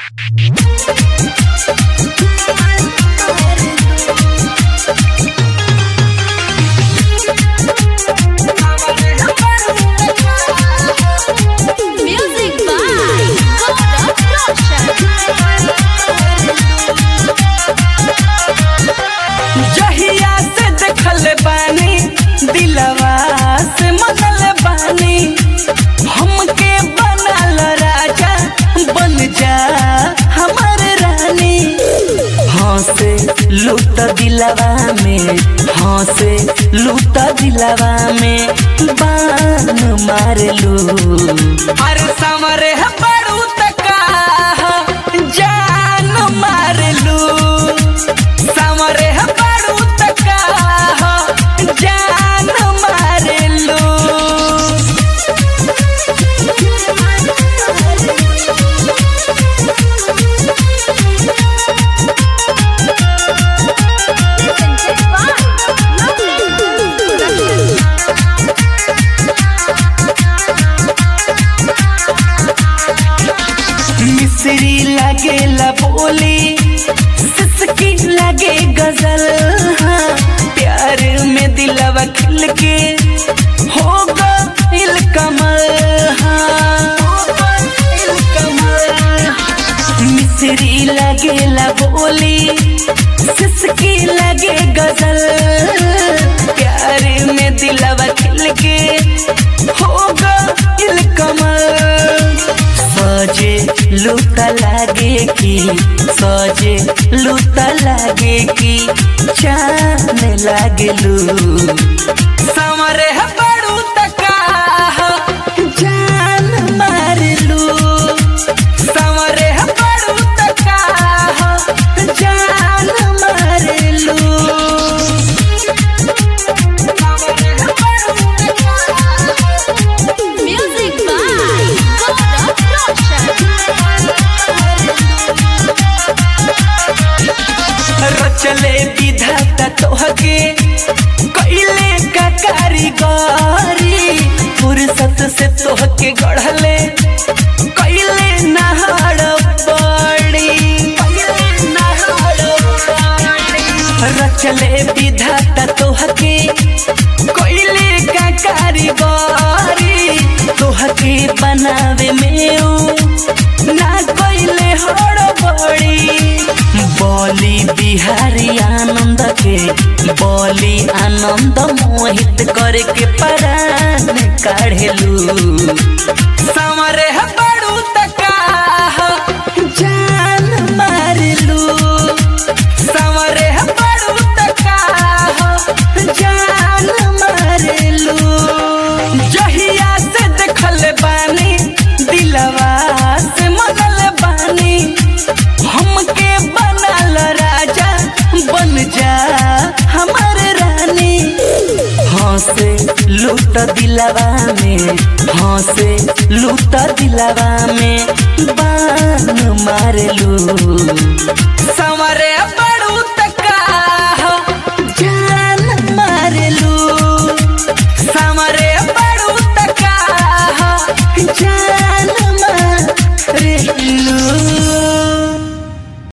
जहिया से देखल बानी दिलवा से मनल बानी हमके बनल राजा बन जा हमर रानी। हंसे लूट दिलवा में हंसे लूट दिलवा में बान मारलू अरे समरे पड़ू तका जान मारलू समरे पड़ू तका जान मारलू। मिश्री लगे बोली सिसकी लगे गजल हाँ प्यार में दिलवा खिल के हो गइल कमल हाँ मिश्री लगे बोली सिसकी लगे गजल प्यार में दिलवा खिल के हो गइल कमल। सजे लूटा लागे की सजे लूटा लागे की चान लागलू समरे पड़ू तका जान मारलू समरे पड़ू तका जान मारलू। चले विधाता तोहके कइले का कारीगरी फुर्सत से तोहके गढ़ले कइले नहाड़ बड़ी रचले विधाता तोहके कइले का कारीगरी तोहके बनावे में ना कइले हड़बड़ी बोली बिहारी आनंद के बोली आनंद मोहित करके परान काढ़ेलू समरे पड़ू तका जान मारलू समरे पड़ू तका जान मारलू। जहिया से देखल बानी दिलवा से मनल बानी हमके बनल राजा बन जा हमर रानी। हंसे लूट दिलवा में हंसे लूट दिलवा में बान मारलू समरे